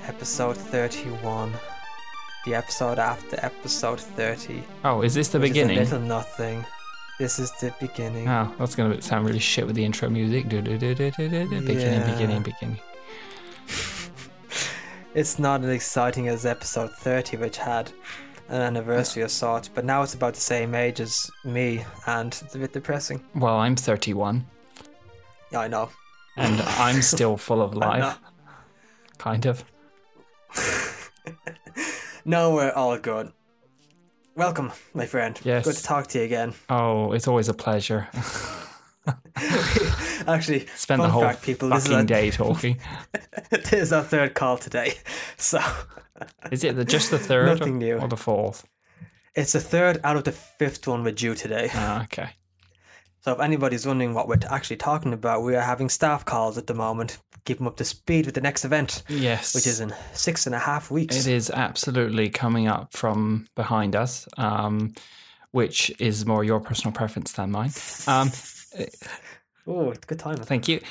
Episode 31. The episode after episode 30. Oh, is this the which beginning? Is a little nothing. This is the beginning. Oh, that's going to sound really shit with the intro music. Beginning. It's not as exciting as episode 30, which had an anniversary of sorts, but now it's about the same age as me, and it's a bit depressing. Well, I'm 31. Yeah, I know. And I'm still full of life. Kind of. No, we're all good. Welcome, my friend. Yes. Good to talk to you again. Oh, it's always a pleasure. Actually, Spent the whole fact, people, fucking day talking. This is our third call today. So, is it just the third nothing new. Or the fourth? It's the third out of the fifth one we're due today. Ah, okay. So if anybody's wondering what we're actually talking about, we are having staff calls at the moment. Keep them up to speed with the next event. Yes. Which is in 6.5 weeks. It is absolutely coming up from behind us, which is more your personal preference than mine. Oh, good time. Thank you.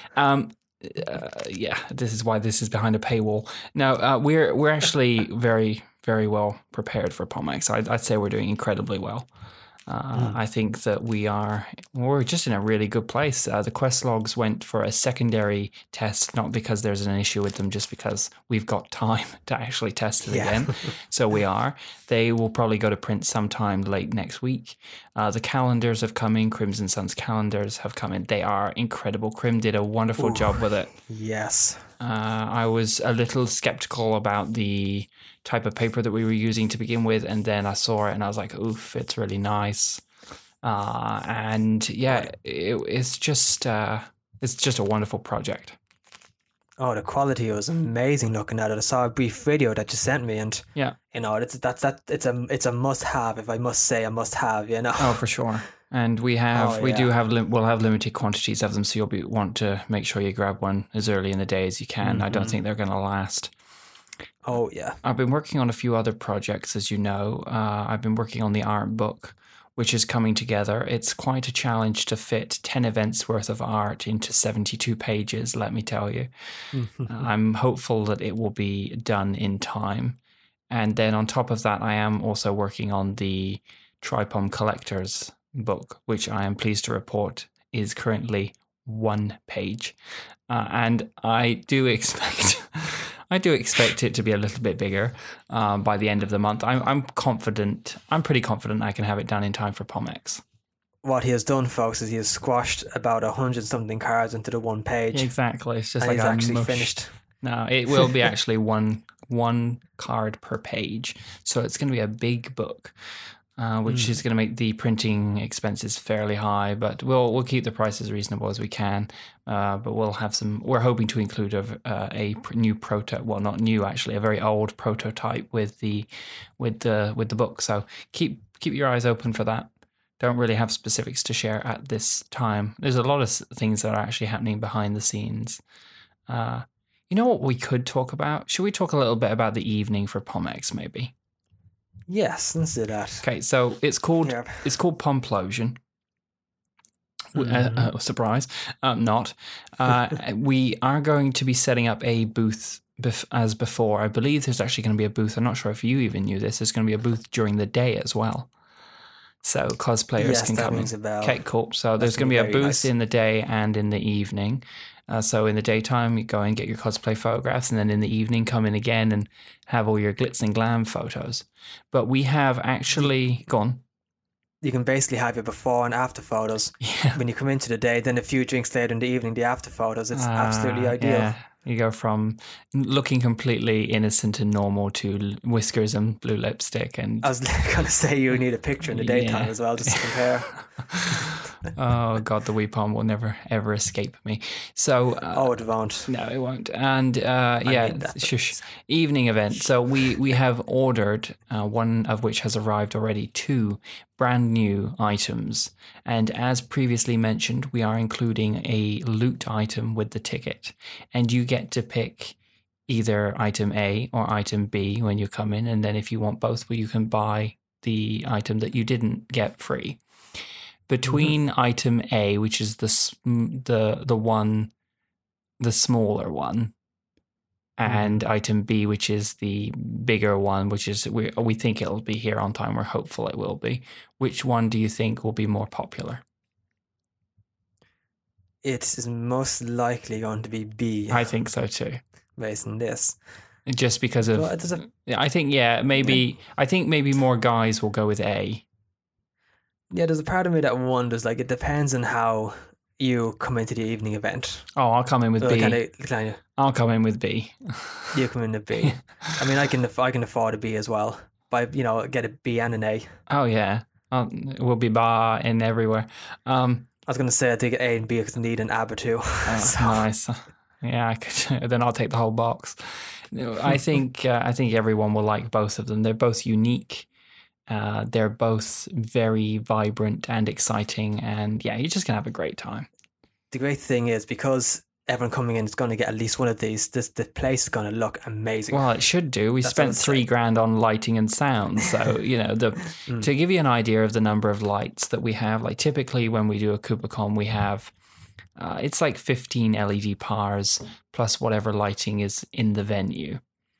Yeah, this is why this is behind a paywall. No, we're actually very, very well prepared for POMEX. I'd say we're doing incredibly well. I think that we're just in a really good place. The quest logs went for a secondary test, not because there's an issue with them, just because we've got time to actually test it again. So we are. They will probably go to print sometime late next week. The calendars have come in. Crimson Sun's calendars have come in. They are incredible. Crim did a wonderful job with it. Yes. I was a little skeptical about the type of paper that we were using to begin with, and then I saw it and I was like, oof, it's really nice. And yeah, it's just a wonderful project. Oh, the quality was amazing looking at it. I saw a brief video that you sent me, and yeah, you know, it's a must have. If I must say a must have, you know. Oh, for sure. And we'll have limited quantities of them, so you'll want to make sure you grab one as early in the day as you can. I don't think they're going to last. Oh yeah. I've been working on a few other projects, as you know. I've been working on the art book, which is coming together. It's quite a challenge to fit 10 events worth of art into 72 pages, let me tell you. I'm hopeful that it will be done in time. And then on top of that, I am also working on the Tripom Collectors book, which I am pleased to report is currently 1 page. And I do expect it to be a little bit bigger by the end of the month. I'm confident. I'm pretty confident I can have it done in time for POMEX. What he has done, folks, is he has squashed about 100-something cards into the 1 page. Exactly. It's just and like he's actually finished. No, it will be actually one card per page. So it's going to be a big book. Which is going to make the printing expenses fairly high, but we'll keep the prices reasonable as we can. But we'll have some. We're hoping to include a new not new actually, a very old prototype with the book. So keep your eyes open for that. Don't really have specifics to share at this time. There's a lot of things that are actually happening behind the scenes. You know what we could talk about? Should we talk a little bit about the evening for POMEX maybe? Yes, let's do that. Okay, so it's called Pomplosion. Surprise, not. We are going to be setting up a booth as before. I believe there's actually going to be a booth. I'm not sure if you even knew this. There's going to be a booth during the day as well. So cosplayers can come in. Okay, cool. So there's going to be a booth in the day and in the evening. So in the daytime, you go and get your cosplay photographs, and then in the evening, come in again and have all your glitz and glam photos. But we have actually gone. You can basically have your before and after photos. Yeah. When you come into the day, then a few drinks later in the evening, the after photos. It's absolutely ideal. Yeah. You go from looking completely innocent and normal to whiskers and blue lipstick. And I was going to say you need a picture in the daytime as well, just to compare. Oh God, the wee palm will never ever escape me. So it won't. No, it won't. And shush. Evening event. So we have ordered one of which has arrived already, 2 brand new items. And as previously mentioned, we are including a loot item with the ticket, and you get to pick either item A or item B when you come in. And then if you want both, you can buy the item that you didn't get free. Between item A, which is the smaller one, and item B, which is the bigger one, which is we think it'll be here on time. We're hopeful it will be. Which one do you think will be more popular? It is most likely going to be B. I think so too. Based on this. Just because of, I think, maybe, I think maybe more guys will go with A. Yeah, there's a part of me that wonders, like, it depends on how you come into the evening event. Oh, I'll come in with B. I'll come in with B. You come in with B. I mean, I can afford a B as well. But, get a B and an A. Oh, yeah. We'll be bar in everywhere. I was going to say I take A and B because I need an AB too. So. Nice. Yeah, I could. Then I'll take the whole box. I think everyone will like both of them. They're both unique. They're both very vibrant and exciting, and yeah, you're just gonna have a great time. The great thing is, because everyone coming in is going to get at least one of these, the place is going to look amazing. Well, it should do. We spent $3,000 on lighting and sound, so to give you an idea of the number of lights that we have, like typically when we do a KubaCon, we have it's like 15 LED powers plus whatever lighting is in the venue.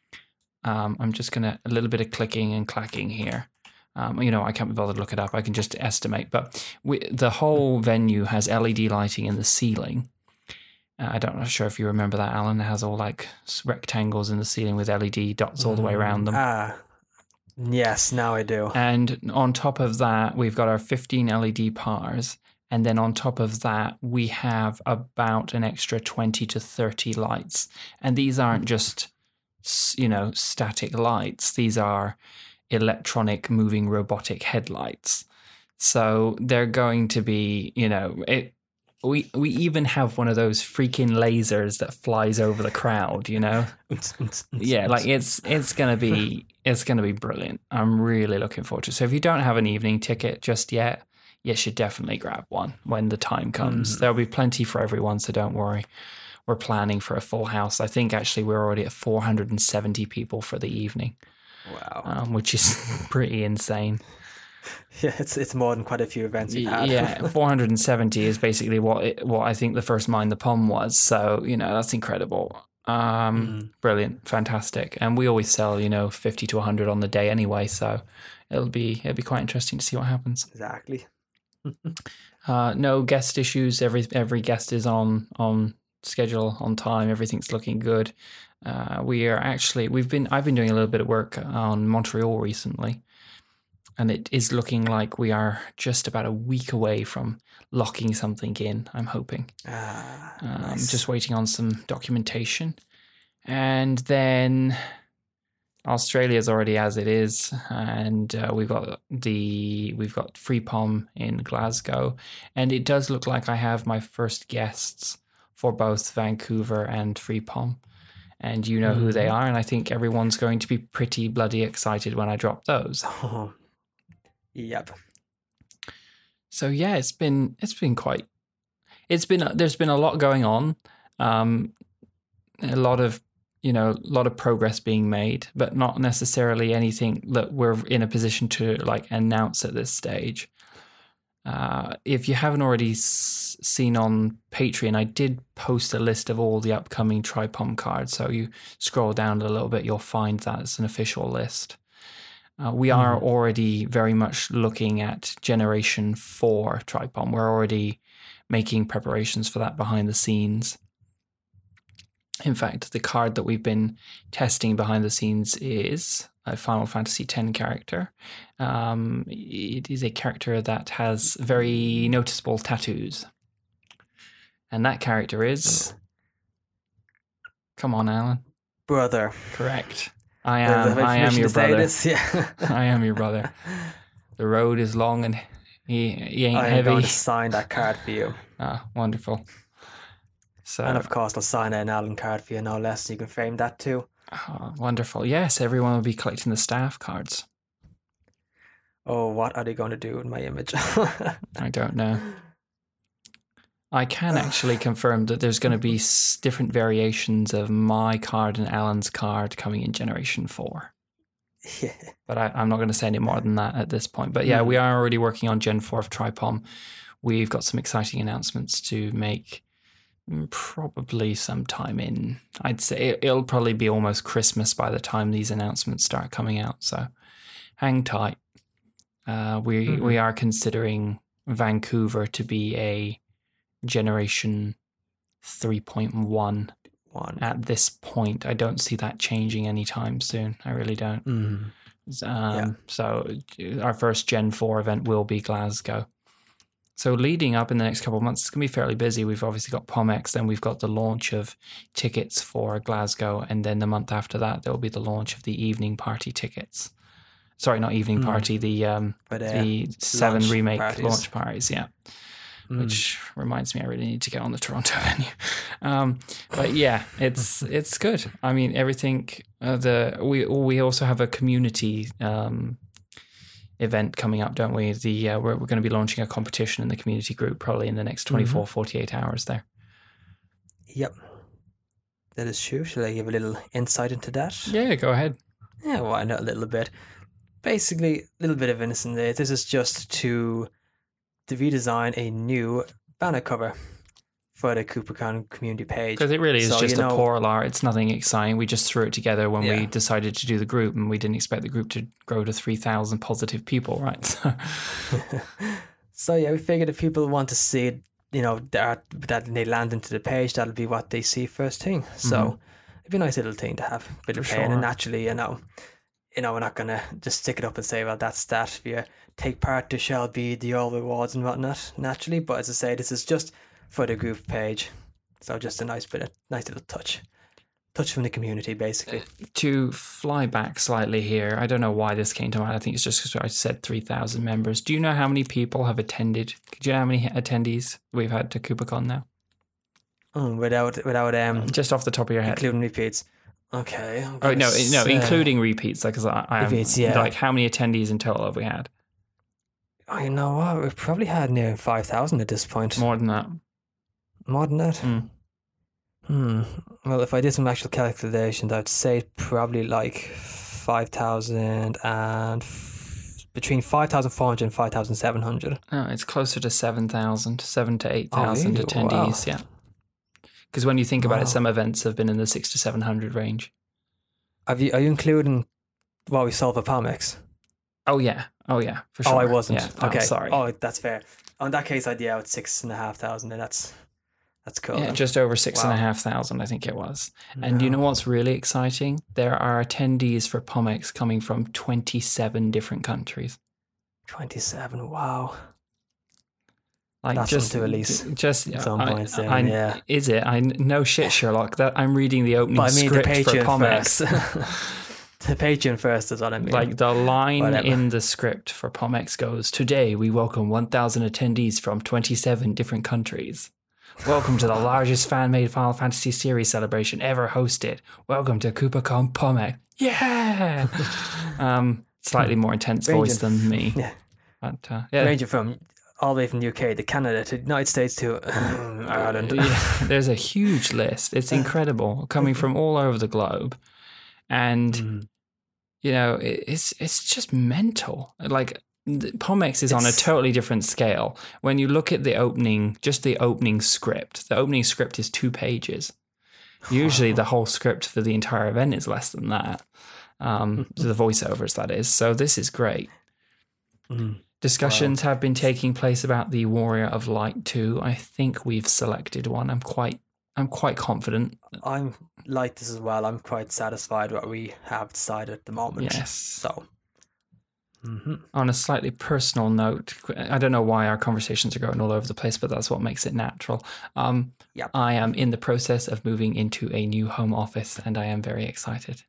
I'm just gonna a little bit of clicking and clacking here. I can't be bothered to look it up. I can just estimate. But the whole venue has LED lighting in the ceiling. I don't know, sure if you remember that, Alan. It has all like rectangles in the ceiling with LED dots all the way around them. Yes, now I do. And on top of that, we've got our 15 LED powers. And then on top of that, we have about an extra 20 to 30 lights. And these aren't just, static lights. These are electronic moving robotic headlights. So they're going to be, we even have one of those freaking lasers that flies over the crowd, Yeah, like it's going to be brilliant. I'm really looking forward to it. So if you don't have an evening ticket just yet, you should definitely grab one when the time comes. There'll be plenty for everyone, so don't worry. We're planning for a full house. I think actually we're already at 470 people for the evening. Wow. Which is pretty insane. Yeah, it's more than quite a few events we've had. Yeah, 470 is basically what I think the first Mind the Pom was. So, that's incredible. Brilliant, fantastic. And we always sell, 50 to 100 on the day anyway, so it'll be quite interesting to see what happens. Exactly. No guest issues. Every guest is on schedule, on time. Everything's looking good. I've been doing a little bit of work on Montreal recently, and it is looking like we are just about a week away from locking something in, I'm hoping. Nice. Just waiting on some documentation. And then Australia's already as it is, and we've got Free Pom in Glasgow, and it does look like I have my first guests for both Vancouver and Free Pom, and you know who they are, and I think everyone's going to be pretty bloody excited when I drop those. Oh, yep. So yeah, there's been a lot going on, a lot of progress being made, but not necessarily anything that we're in a position to like announce at this stage. If you haven't already seen on Patreon, I did post a list of all the upcoming TriPom cards. So you scroll down a little bit, you'll find that it's an official list. We are already very much looking at Generation 4 TriPom. We're already making preparations for that behind the scenes. In fact, the card that we've been testing behind the scenes is a Final Fantasy X character. It is a character that has very noticeable tattoos. And that character is... Come on, Alan. Brother. Correct. I am your brother. Yeah. I am your brother. The road is long and he ain't heavy. I'm going to sign that card for you. Ah, wonderful. So, and of course, I'll sign an Alan card for you, no less. You can frame that too. Oh, wonderful. Yes, everyone will be collecting the staff cards. Oh, what are they going to do with my image? I don't know. I can actually confirm that there's going to be different variations of my card and Alan's card coming in Generation 4. Yeah. But I'm not going to say any more than that at this point. But yeah, we are already working on Gen 4 of TriPom. We've got some exciting announcements to make Probably sometime in, I'd say it'll probably be almost Christmas by the time these announcements start coming out. So hang tight. We are considering Vancouver to be a generation 3.1 at this point. I don't see that changing anytime soon. I really don't. So our first Gen 4 event will be Glasgow. So leading up in the next couple of months, it's going to be fairly busy. We've obviously got POMEX, then we've got the launch of tickets for Glasgow, and then the month after that, there'll be the launch of the evening party tickets. Sorry, not evening party, the 7 remake launch parties, which reminds me I really need to get on the Toronto venue. But yeah, it's good. I mean, everything, we also have a community event coming up, don't we? We're going to be launching a competition in the community group probably in the next 24, 48 hours there. Yep. That is true. Shall I give a little insight into that? Yeah, go ahead. Yeah, why not a little bit? Basically, a little bit of innocent there. This is just to redesign a new banner cover for the KoopaCon community page. Because it really is just a portal art. It's nothing exciting. We just threw it together when we decided to do the group, and we didn't expect the group to grow to 3,000 positive people, right? So we figured if people want to see it, that they land into the page, that'll be what they see first thing. So it'd be a nice little thing to have a bit of pain. And naturally, we're not going to just stick it up and say, well, that's that. If you take part, there shall be the all rewards and whatnot, naturally. But as I say, this is just for the group page. So just a nice little touch from the community, basically. To fly back slightly here, I don't know why this came to mind. I think it's just because I said 3,000 members. Do you know how many people have attended? Do you know how many attendees we've had to KoopaCon now? Without just off the top of your head, including repeats. Okay. No, including repeats. Because repeats, like, how many attendees in total have we had? Oh, you know what? We've probably had near 5,000 at this point. More than that. More than that? Well, if I did some actual calculations, I'd say probably like 5,000 and between 5,400 and 5,700. Oh, it's closer to 7,000, 7,000 to 8,000 attendees, yeah. Because when you think about it, some events have been in the 600 to 700 range. Are you including what we saw for POMEX? Oh yeah, for sure. Oh, I wasn't. Yeah, okay. Sorry. Oh, that's fair. In that case, I'd it's 6,500, and that's cool. Yeah, just over 6,500, I think it was. And you know what's really exciting? There are attendees for POMEX coming from 27 different countries. 27, wow. Like, that's just to release. Just at some point soon, yeah. Is it? No shit, Sherlock. That I'm reading the opening script for POMEX. The Patreon first is what I mean. Like, the line in the script for POMEX goes, "Today we welcome 1,000 attendees from 27 different countries. Welcome to the largest fan-made Final Fantasy series celebration ever hosted. Welcome to KoopaCon POMEX." Yeah! Slightly more intense voice than me. Yeah. But, ranging from all the way from the UK to Canada to the United States to Ireland. There's a huge list. It's incredible, coming from all over the globe. And, it's just mental. Like, POMEX is on a totally different scale. When you look at the opening script, the opening script is 2 pages. Usually the whole script for the entire event is less than that. The voiceovers, that is. So this is great. Discussions have been taking place about the Warrior of Light 2. I think we've selected one. I'm quite confident. I'm like this as well. I'm quite satisfied with what we have decided at the moment. Yes. So, on a slightly personal note, I don't know why our conversations are going all over the place, but that's what makes it natural. I am in the process of moving into a new home office, and I am very excited.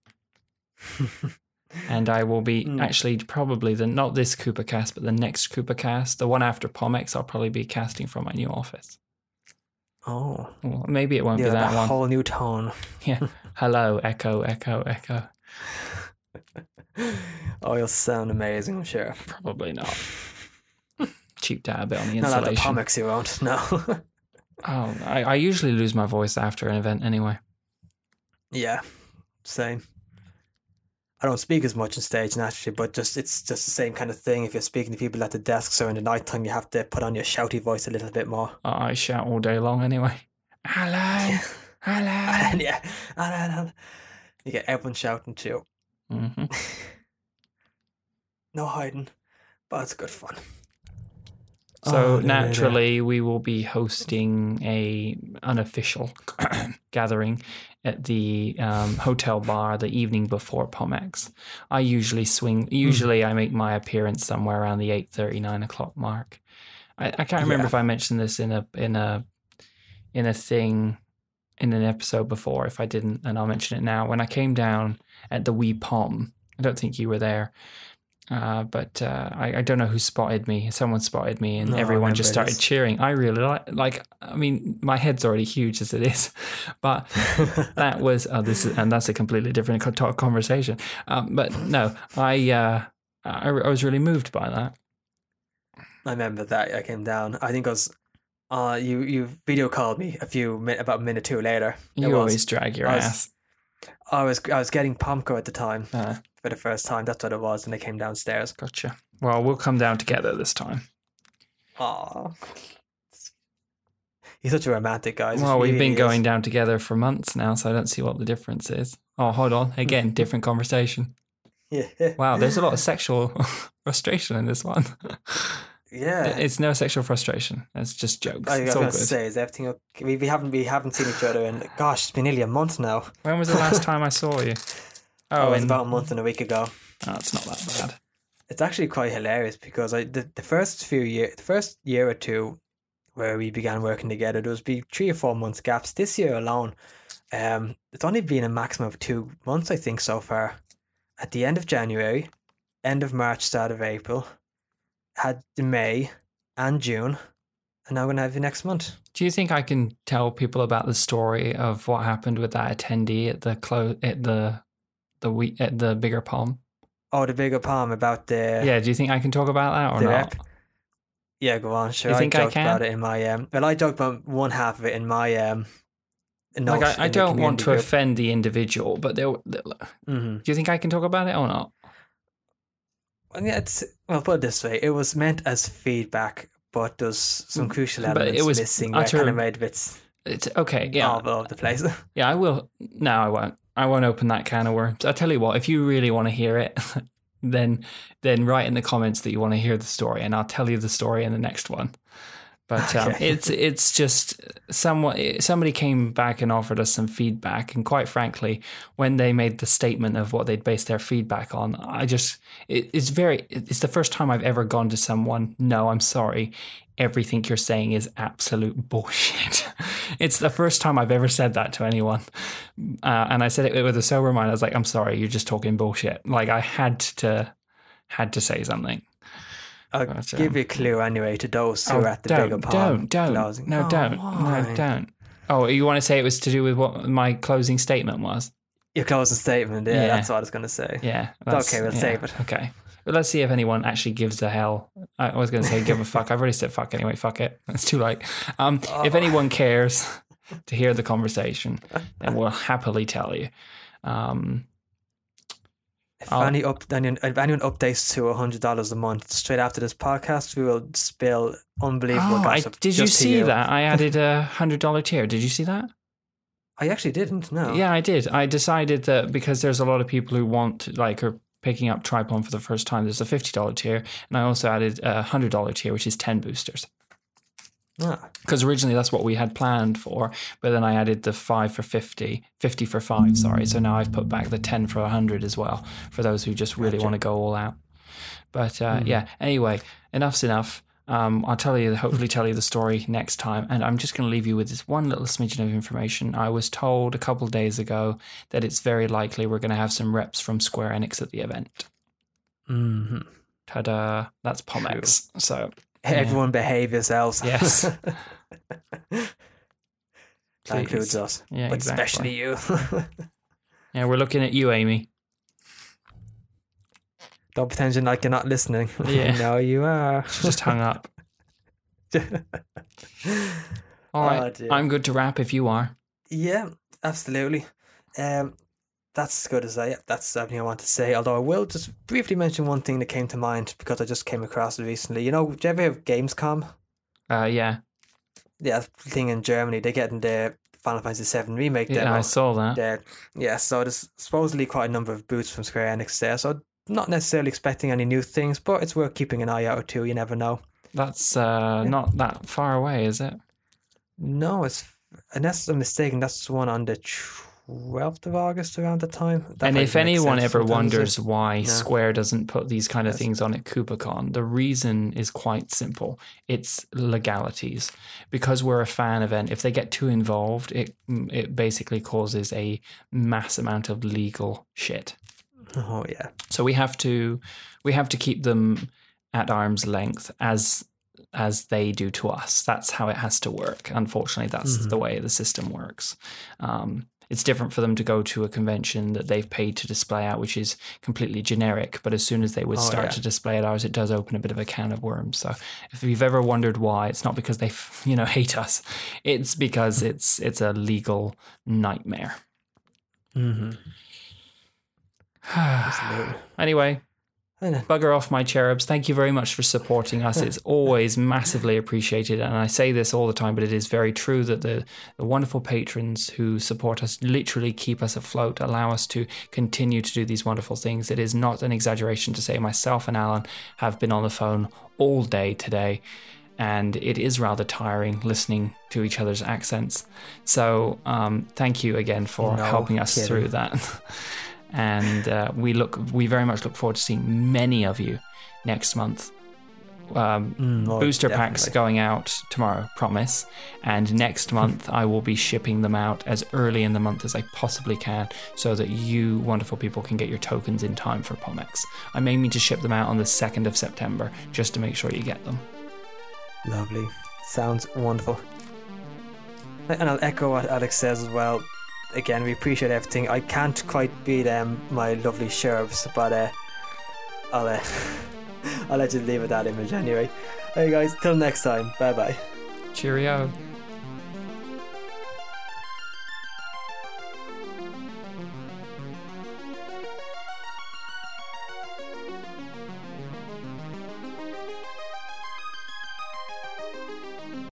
And I will be actually probably not this KoopaCast, but the next KoopaCast, the one after POMEX, I'll probably be casting from my new office. Oh. Well, maybe it won't be that one. A whole new tone. Yeah. Hello, echo, echo, echo. Oh, you'll sound amazing, I'm sure. Probably not. Cheaped out a bit on the insulation. Not at the POMEX, you won't, no. I usually lose my voice after an event anyway. Yeah, same. I don't speak as much on stage naturally, but it's just the same kind of thing. If you're speaking to people at the desks or in the nighttime, you have to put on your shouty voice a little bit more. I shout all day long anyway. Alan, Alan. And yeah, and you get everyone shouting too. Mm-hmm. No hiding, but it's good fun. So naturally, we will be hosting a unofficial gathering at the hotel bar the evening before POMEX. I usually I make my appearance somewhere around the 8:30, 9 o'clock mark. I can't remember if I mentioned this in a thing in an episode before. If I didn't, and I'll mention it now. When I came down at the wee POM, I don't think you were there. But I don't know who spotted me. Someone spotted me, and everyone just started cheering. I really I mean, my head's already huge as it is, but that was that's a completely different conversation. But no, I was really moved by that. I remember that I came down. I think it was you video called me about a minute or two later. You always drag your ass. I was getting Pomco at the time. For the first time. That's what it was, and they came downstairs. Gotcha. Well, we'll come down together this time. Aw. He's such a romantic guy. Well, we've been going down together for months now, so I don't see what the difference is. Oh, hold on. Again, different conversation. Yeah. Wow, there's a lot of sexual frustration in this one. Yeah. It's no sexual frustration. It's just jokes. I was all going good. to say, is everything okay? We haven't seen each other in, gosh, it's been nearly a month now. When was the last time I saw you? Oh, it was about a month and a week ago. Oh, it's not that bad. It's actually quite hilarious because the first year or two where we began working together, there was 3 or 4 months gaps. This year alone, it's only been a maximum of 2 months, I think, so far. At the end of January, end of March, start of April, had May and June, and now we're going to have you next month. Do you think I can tell people about the story of what happened with that attendee at the bigger POM? Oh, the bigger POM about the... Yeah, do you think I can talk about that or not? Yeah, go on. Sure. You think I can? About it in my... well, I talked about one half of it in my... I don't want to offend the individual, but do you think I can talk about it or not? Well, yeah, put it this way. It was meant as feedback, but there's some crucial elements missing. Where kind of made bits... It's okay, yeah. All over the place. Yeah, I will. No, I won't. I won't open that can of worms. I'll tell you what, if you really want to hear it, then write in the comments that you want to hear the story, and I'll tell you the story in the next one. But it's just somebody came back and offered us some feedback, and quite frankly, when they made the statement of what they'd based their feedback on, it's the first time I've ever gone to someone, no, I'm sorry, everything you're saying is absolute bullshit. It's the first time I've ever said that to anyone. And I said it with a sober mind. I was like, I'm sorry, you're just talking bullshit. Like, I had to say something. I'll give you a clue anyway to those who are at the bigger POM. Don't. Oh, you want to say it was to do with what my closing statement was? Your closing statement, yeah. That's what I was going to say. Yeah. Okay, we'll save it. Okay. But let's see if anyone actually gives a hell. I was going to say give a fuck. I've already said fuck anyway. Fuck it. It's too late. If anyone cares to hear the conversation, then we'll happily tell you. If anyone updates to $100 a month straight after this podcast, we will spill unbelievable gossip. Did you see that? I added a $100 tier. Did you see that? I actually didn't. No. Yeah, I did. I decided that because there's a lot of people who are picking up Tripon for the first time, there's a $50 tier, and I also added a $100 tier, which is 10 boosters. Because originally that's what we had planned for, but then I added the 5 for 50 for 5, sorry. So now I've put back the 10 for 100 as well, for those who just really want to go all out. But yeah, anyway, enough's enough. I'll hopefully tell you the story next time. And I'm just going to leave you with this one little smidgen of information. I was told a couple of days ago that it's very likely we're going to have some reps from Square Enix at the event. Mm-hmm. Ta-da. That's POMEX. So everyone behave yourselves. Yes. That includes us. Yeah, but exactly. Especially you. Yeah, we're looking at you, Amy. Don't pretend like you're not listening. Yeah. No, you are. She just hung up. All right. I'm good to wrap if you are. Yeah, absolutely. That's good as that's everything I want to say. Although I will just briefly mention one thing that came to mind because I just came across it recently. You know, do you ever have Gamescom? Yeah. thing in Germany, they're getting the Final Fantasy VII remake demo. Yeah, I saw that. There. Yeah, so there's supposedly quite a number of booths from Square Enix there. So not necessarily expecting any new things, but it's worth keeping an eye out or two. You never know. That's not that far away, is it? No, unless I'm mistaken, that's the one on the 12th of August around the time. And if anyone ever wonders why Square doesn't put these kind of things on at KubaCon, the reason is quite simple. It's legalities. Because we're a fan event, if they get too involved, it basically causes a mass amount of legal shit. Oh yeah. So we have to keep them at arm's length as they do to us. That's how it has to work. Unfortunately, that's the way the system works. It's different for them to go to a convention that they've paid to display at, which is completely generic. But as soon as they would start to display at ours, it does open a bit of a can of worms. So if you've ever wondered why, it's not because they hate us. It's because it's a legal nightmare. Mm-hmm. Absolutely. Anyway, bugger off, my cherubs. Thank you very much for supporting us. It's always massively appreciated. And I say this all the time, but it is very true that the wonderful patrons who support us literally keep us afloat, allow us to continue to do these wonderful things. It is not an exaggeration to say myself and Alan have been on the phone all day today. And it is rather tiring listening to each other's accents. So thank you again for helping us through that. And we very much look forward to seeing many of you next month. Booster packs going out tomorrow, promise. And next month I will be shipping them out as early in the month as I possibly can, so that you wonderful people can get your tokens in time for POMEX. I'm aiming to ship them out on the 2nd of September, just to make sure you get them. Lovely. Sounds wonderful. And I'll echo what Alex says as well. Again, we appreciate everything. I can't quite beat my lovely Sherbs, but I'll let you leave with that image anyway. Hey guys, till next time. Bye bye. Cheerio.